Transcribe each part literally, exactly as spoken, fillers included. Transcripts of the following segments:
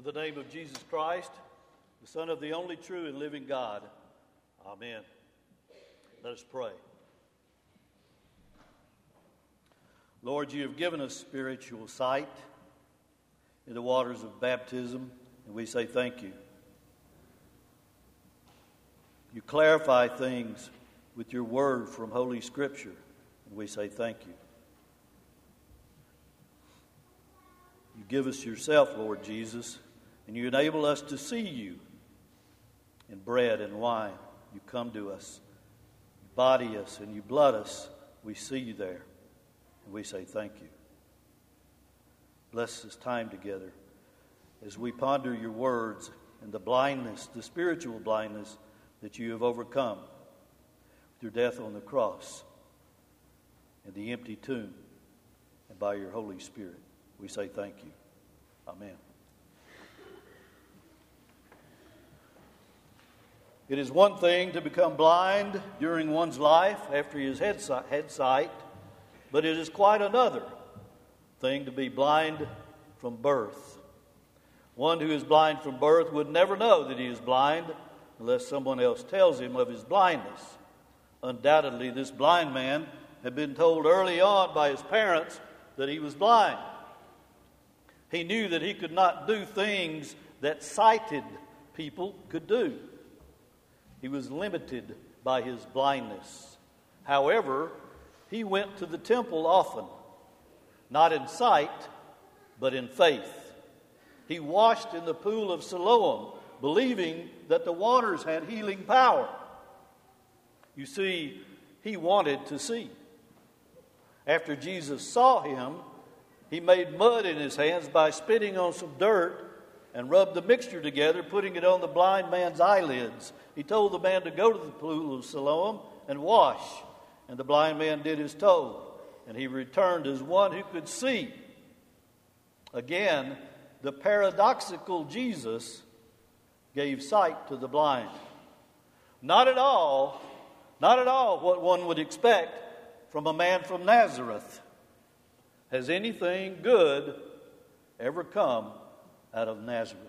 In the name of Jesus Christ, the Son of the only true and living God. Amen. Let us pray. Lord, you have given us spiritual sight in the waters of baptism, and we say thank you. You clarify things with your word from Holy Scripture, and we say thank you. You give us yourself, Lord Jesus, and you enable us to see you in bread and wine. You come to us, you body us, and you blood us. We see you there, and we say thank you. Bless this time together as we ponder your words and the blindness, the spiritual blindness that you have overcome with your death on the cross and the empty tomb, and by your Holy Spirit. We say thank you. Amen. It is one thing to become blind during one's life after he has had sight, but it is quite another thing to be blind from birth. One who is blind from birth would never know that he is blind unless someone else tells him of his blindness. Undoubtedly, this blind man had been told early on by his parents that he was blind. He knew that he could not do things that sighted people could do. He was limited by his blindness. However, he went to the temple often, not in sight, but in faith. He washed in the pool of Siloam, believing that the waters had healing power. You see, he wanted to see. After Jesus saw him, he made mud in his hands by spitting on some dirt and rubbed the mixture together, putting it on the blind man's eyelids. He told the man to go to the pool of Siloam and wash, and the blind man did as told, and he returned as one who could see. Again, the paradoxical Jesus gave sight to the blind. Not at all, not at all what one would expect from a man from Nazareth. Has anything good ever come out of Nazareth?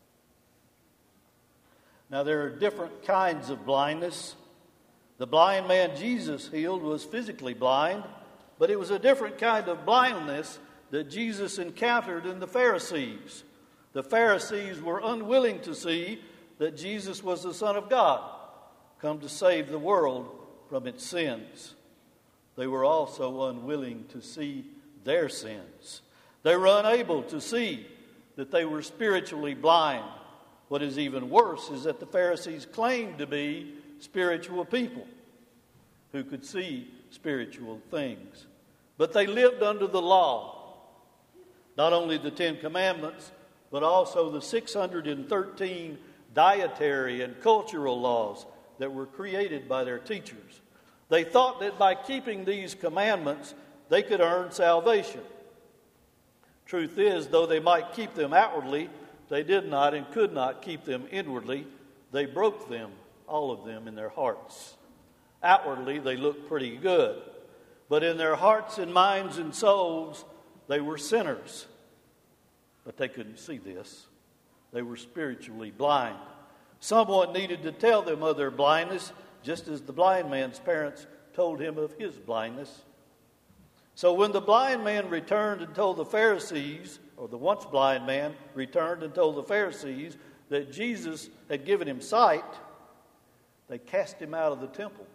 Now, there are different kinds of blindness. The blind man Jesus healed was physically blind, but it was a different kind of blindness that Jesus encountered in the Pharisees. The Pharisees were unwilling to see that Jesus was the Son of God, come to save the world from its sins. They were also unwilling to see their sins. They were unable to see that they were spiritually blind. What is even worse is that the Pharisees claimed to be spiritual people who could see spiritual things. But they lived under the law, not only the Ten Commandments, but also the six hundred thirteen dietary and cultural laws that were created by their teachers. They thought that by keeping these commandments, they could earn salvation. Truth is, though they might keep them outwardly, they did not and could not keep them inwardly. They broke them, all of them, in their hearts. Outwardly, they looked pretty good. But in their hearts and minds and souls, they were sinners. But they couldn't see this. They were spiritually blind. Someone needed to tell them of their blindness, just as the blind man's parents told him of his blindness. So when the blind man returned and told the Pharisees, or the once blind man returned and told the Pharisees that Jesus had given him sight, they cast him out of the temple.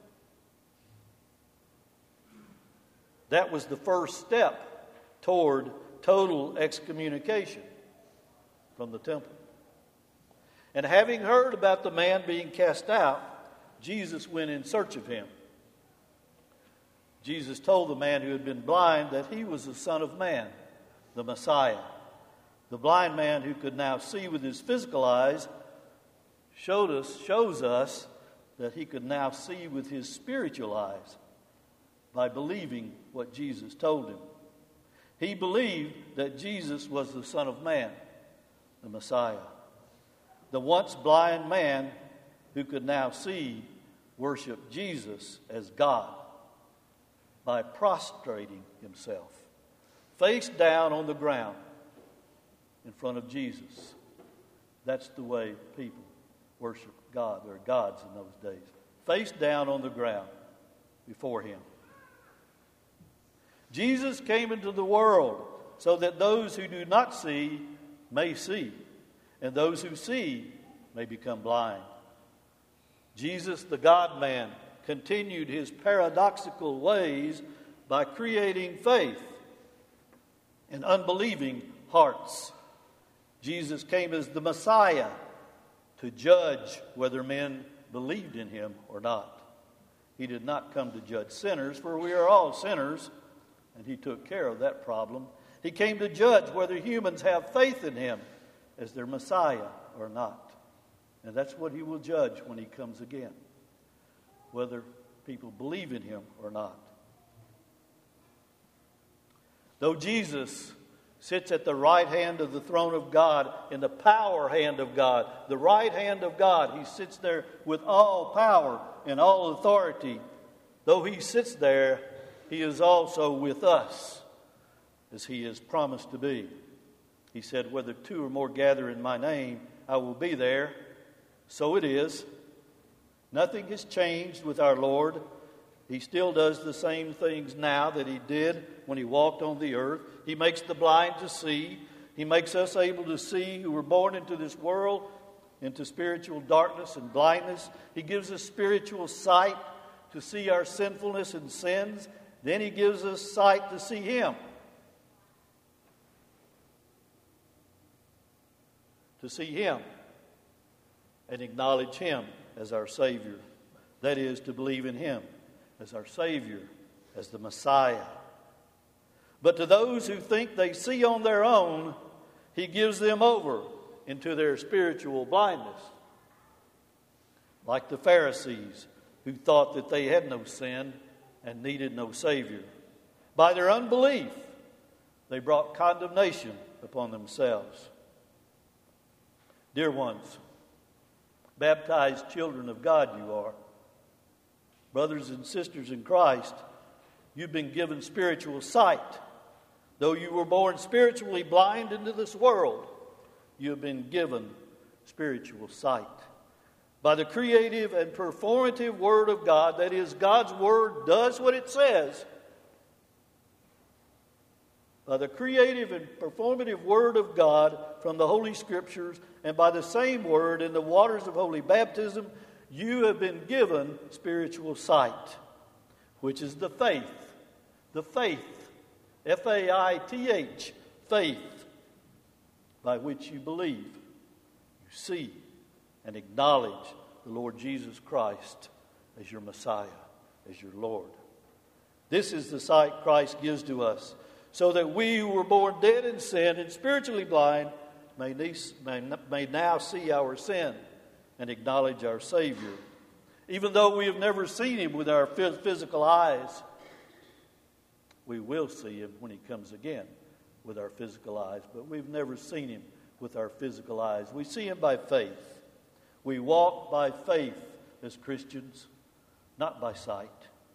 That was the first step toward total excommunication from the temple. And having heard about the man being cast out, Jesus went in search of him. Jesus told the man who had been blind that he was the Son of Man, the Messiah. The blind man who could now see with his physical eyes showed us, shows us that he could now see with his spiritual eyes by believing what Jesus told him. He believed that Jesus was the Son of Man, the Messiah. The once blind man who could now see worshiped Jesus as God by prostrating himself face down on the ground in front of Jesus That's the way people worship God. There are gods in those days. Face down on the ground before Him. Jesus came into the world so that those who do not see may see, and those who see may become blind. Jesus, the God-man, continued His paradoxical ways by creating faith in unbelieving hearts. Jesus came as the Messiah to judge whether men believed in Him or not. He did not come to judge sinners, for we are all sinners, and He took care of that problem. He came to judge whether humans have faith in Him as their Messiah or not. And that's what He will judge when He comes again, whether people believe in Him or not. Though Jesus sits at the right hand of the throne of God, in the power hand of God, the right hand of God, He sits there with all power and all authority. Though He sits there, He is also with us, as He has promised to be. He said, whether two or more gather in my name, I will be there. So it is. Nothing has changed with our Lord. He still does the same things now that He did when He walked on the earth. He makes the blind to see. He makes us able to see who were born into this world, into spiritual darkness and blindness. He gives us spiritual sight to see our sinfulness and sins. Then He gives us sight to see Him. To see Him and acknowledge Him as our Savior. That is, to believe in Him as our Savior, as the Messiah. But to those who think they see on their own, He gives them over into their spiritual blindness. Like the Pharisees, who thought that they had no sin and needed no Savior. By their unbelief, they brought condemnation upon themselves. Dear ones, baptized children of God you are. Brothers and sisters in Christ, you've been given spiritual sight. Though you were born spiritually blind into this world, you have been given spiritual sight. By the creative and performative Word of God, that is, God's Word does what it says. By the creative and performative Word of God from the Holy Scriptures, and by the same Word in the waters of holy baptism, you have been given spiritual sight, which is the faith. The faith, F A I T H, faith, by which you believe, you see, and acknowledge the Lord Jesus Christ as your Messiah, as your Lord. This is the sight Christ gives to us, so that we who were born dead in sin and spiritually blind may, may, may now see our sin and acknowledge our Savior. Even though we have never seen Him with our physical eyes, we will see Him when He comes again with our physical eyes. But we've never seen Him with our physical eyes. We see Him by faith. We walk by faith as Christians, not by sight.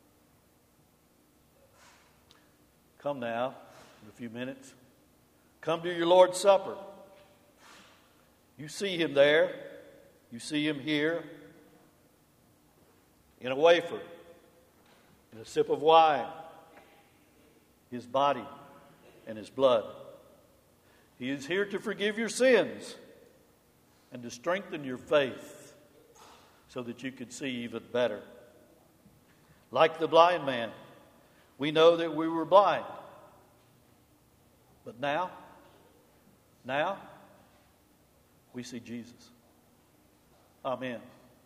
Come now, in a few minutes. Come to your Lord's Supper. You see Him there. You see Him here. In a wafer. In a sip of wine. His body and His blood. He is here to forgive your sins and to strengthen your faith so that you could see even better. Like the blind man, we know that we were blind. But now, now, we see Jesus. Amen.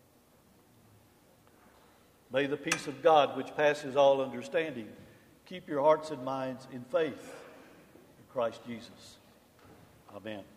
May the peace of God, which passes all understanding, keep your hearts and minds in faith in Christ Jesus. Amen.